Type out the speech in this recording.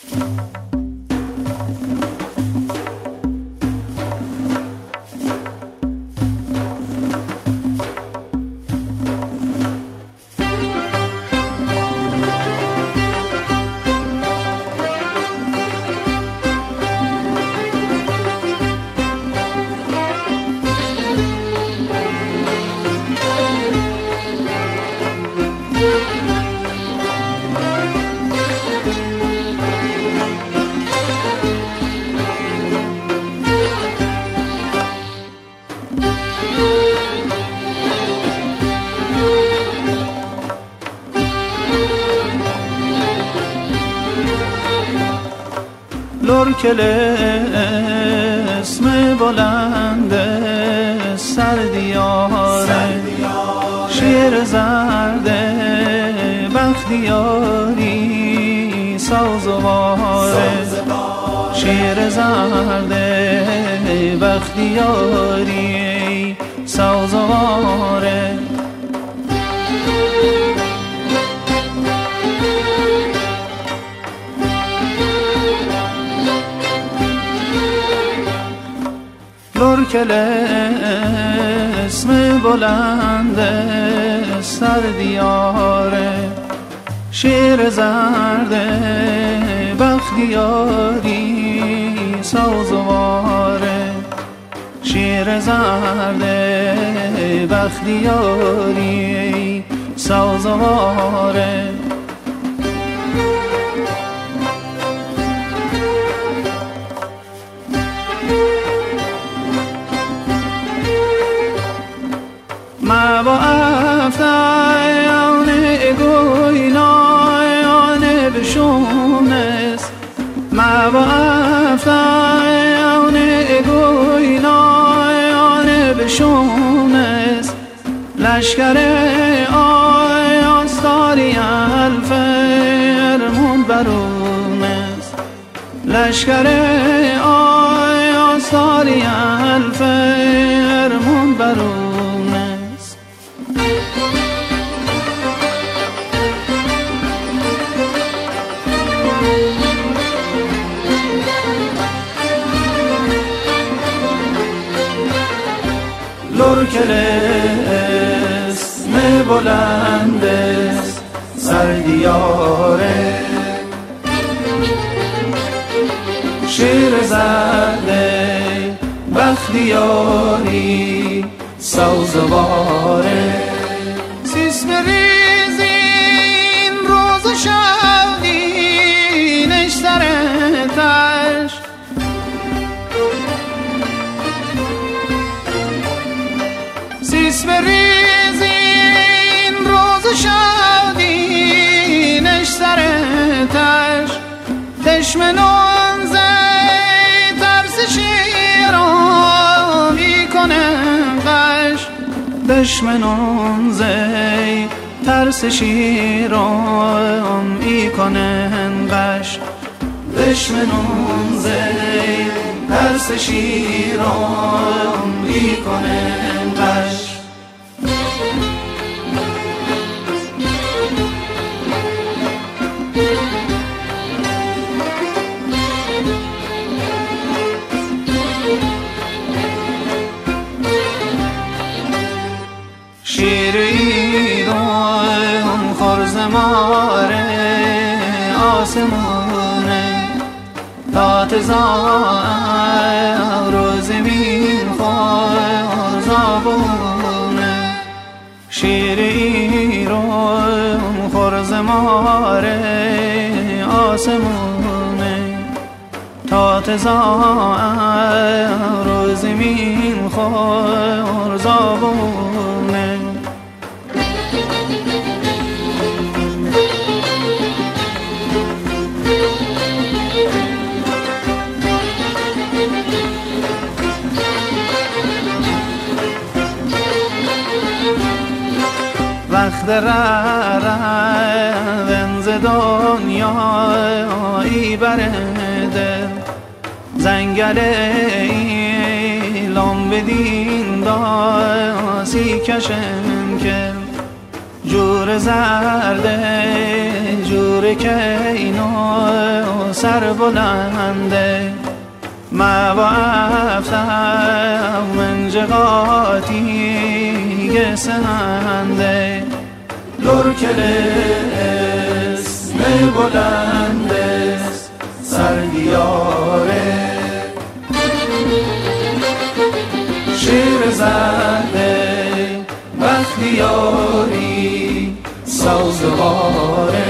لرکل اسم بلند سردیاره، شیر زرد بختیاری سازواره، شیر زرد بختیاری سازواره. لرکل اسم بلند سردیاره، شیر زرد بختیاری سازواره، شیر زرد بختیاری سازواره. ما با افتایان گوینایان بشونست، ما با افتایان گوینایان بشونست، لشکر آیاستاری الفرمون برونست، لشکر آیاستاری الفرمون برونست. لرکل اسم بلند سردیاره، شیر زرد بختیاری سازواره. سیسم ریزین روز و شبینش سرتش، سیسم ریزین روز و شبینش سرتش، دشمنان زی ترس شیران میکنن قش، دشمنان زی ترس شیران میکنن قش، دشمنان زی ترس شیران میکنن قش. شیر ایران خرز ماره آسمونه، تا تزار و زمین خرز آبونه، شیر ایران خرز ماره آسمونه، تا تزار و زمین خرز آبونه. وقت روند ز دنیایی برده، زنگل ایلام بدین داسی کشم که جور زرده جور که اینا سر بلنده ما و افتم من جغاتی گسنده لرکلس می بلندس سرگیاره شیر زنده بختیاری سازواره